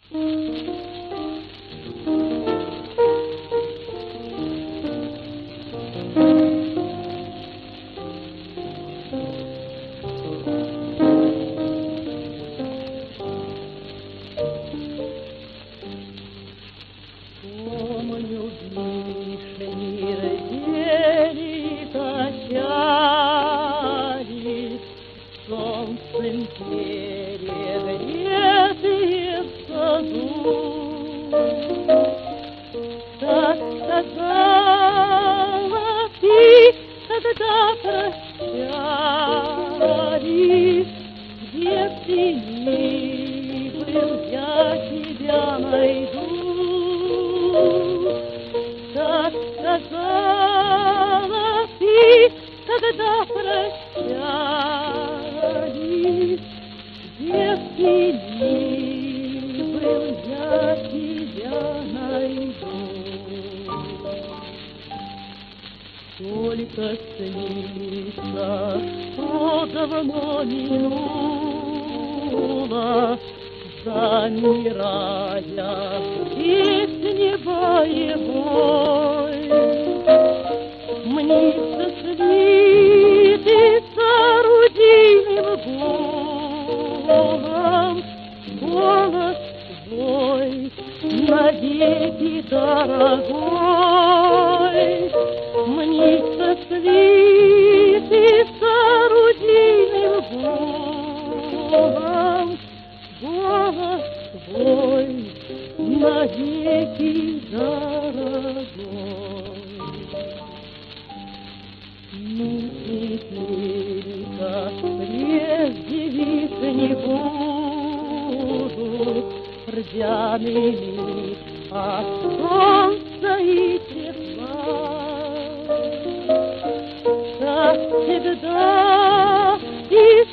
Только снится, что давно минуло, замирая песни боевой. Мнится свиты с орудийным гулом, голос твой навеки дорогой. Мнится свиты с орудийным гулом, голос твой навеки дорогой. Ну, теперь, как прежде, виться не будут рдяными от солнца и тепла. Как всегда, и